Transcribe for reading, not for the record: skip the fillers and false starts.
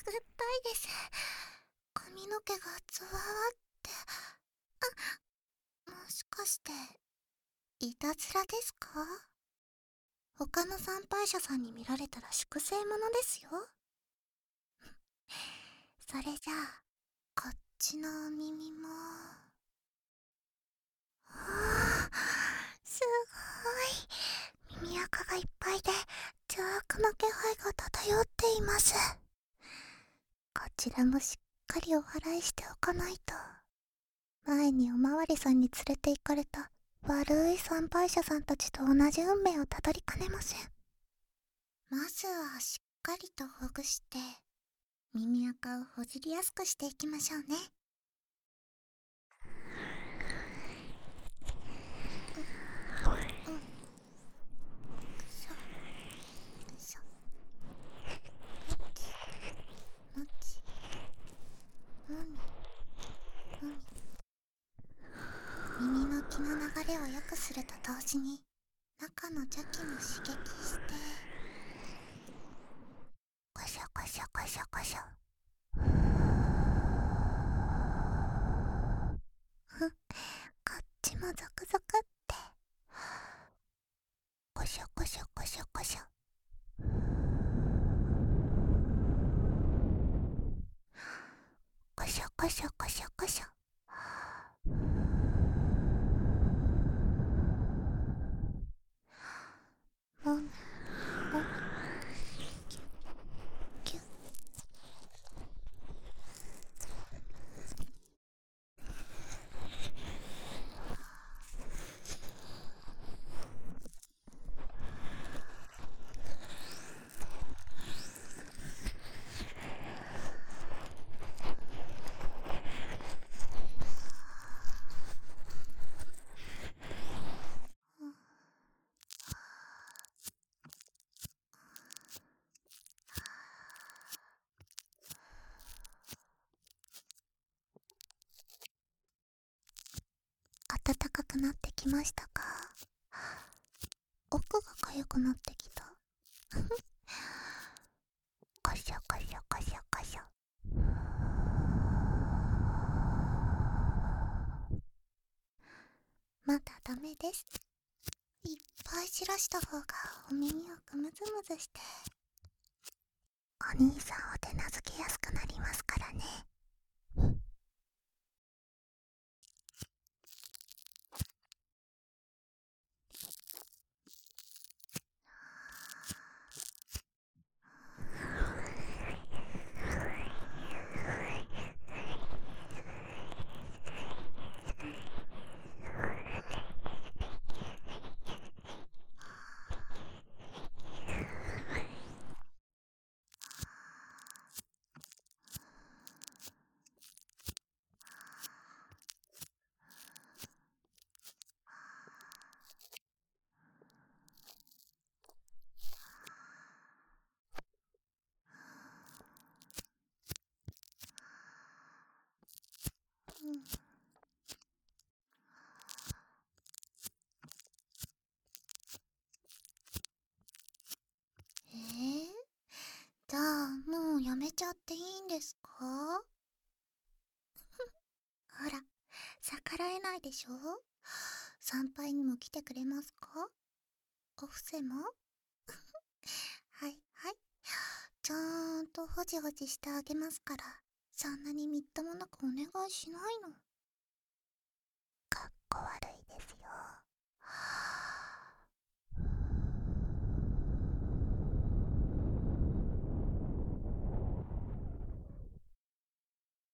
たいです。髪の毛がゾワワって。もしかしていたずらですか？他の参拝者さんに見られたら粛清者ですよ。それじゃあこっちのお耳も。はあ、すごい。耳垢がいっぱいで邪悪な気配が漂っています。こちらもしっかりお祓いしておかないと。前におまわりさんに連れて行かれた悪い参拝者さんたちと同じ運命をたどりかねません。まずはしっかりとほぐして耳垢をほじりやすくしていきましょうね。うん、しょしょ、もちもみもみ。耳の気の流れを良くすると同時に中の邪気も刺激してコショコショコショコショ。ふっ、こっちもゾクゾクってコショコショコショコショ。コショコショコショコショ。もみもみキュッキュッ。暖かくなってきましたか？奥がかゆくなってきた。コショコショコショコショ。まだダメです。いっぱい散らした方がお耳をくむずむずしてお兄さんを手なずけやすくなりますからね。うん、じゃあもうやめちゃっていいんですか？ほら、逆らえないでしょ。参拝にも来てくれますか？お布施もはいはい、ちゃんとほじほじしてあげますから、そんなにみっともなくお願いしないの。